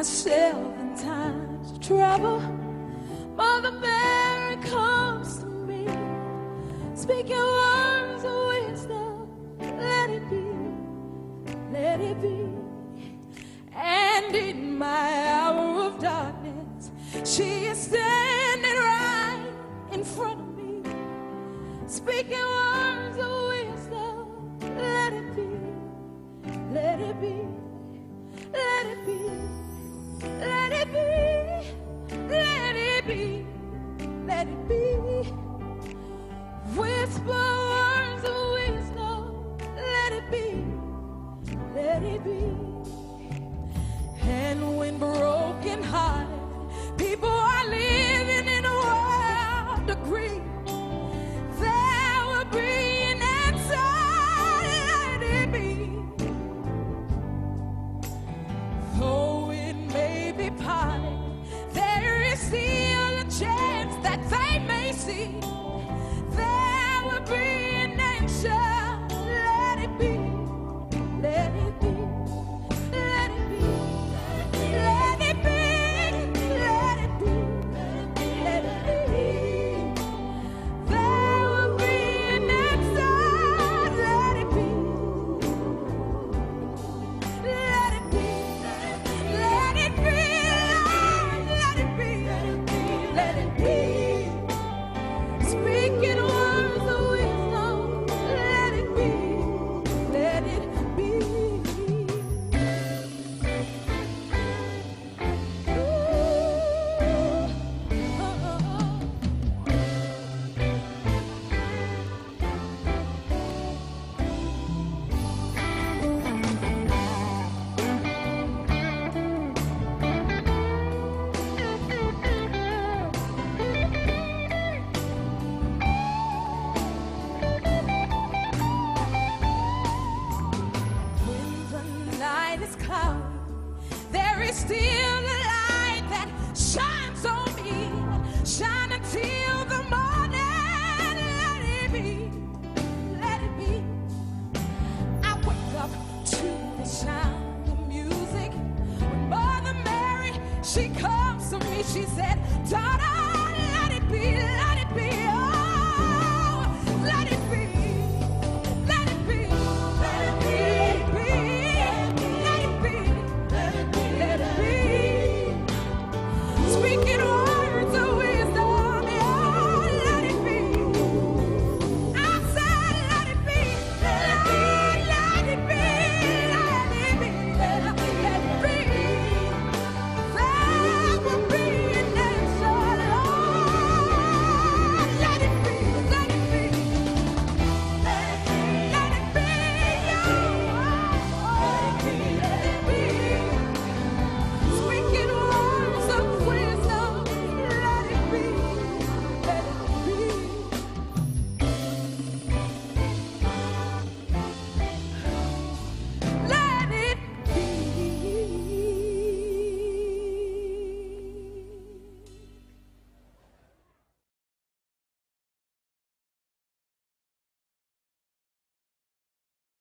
myself in times of trouble, Mother Mary comes to me, speaking words of wisdom. Let it be, let it be. And in my hour of darkness, she is standing right in front of me, speaking words of wisdom. Let it be, let it be, let it be, let it be, let it be, let it be. Whisper words of wisdom. Let it be, let it be. And when broken hearted people are living in a world of grief, there will be an answer. Let it be. Though it may be parted, there is still a chance that they may see. There will be an answer. Let it be. Let it be. Let it be. Let it be. Let it be. Let it be. There will be an answer. Let it be. Let it be. Let it be. Let it be. Let it be. Speaking words of wisdom. Let it be. Let it be. When the night is cloudy, there is still a light that shines on me. Shine until the morning. Let it be. Let it be. I wake up to the sound of music. When Mother Mary, she comes to me, she said, daughter, let it be, let it be.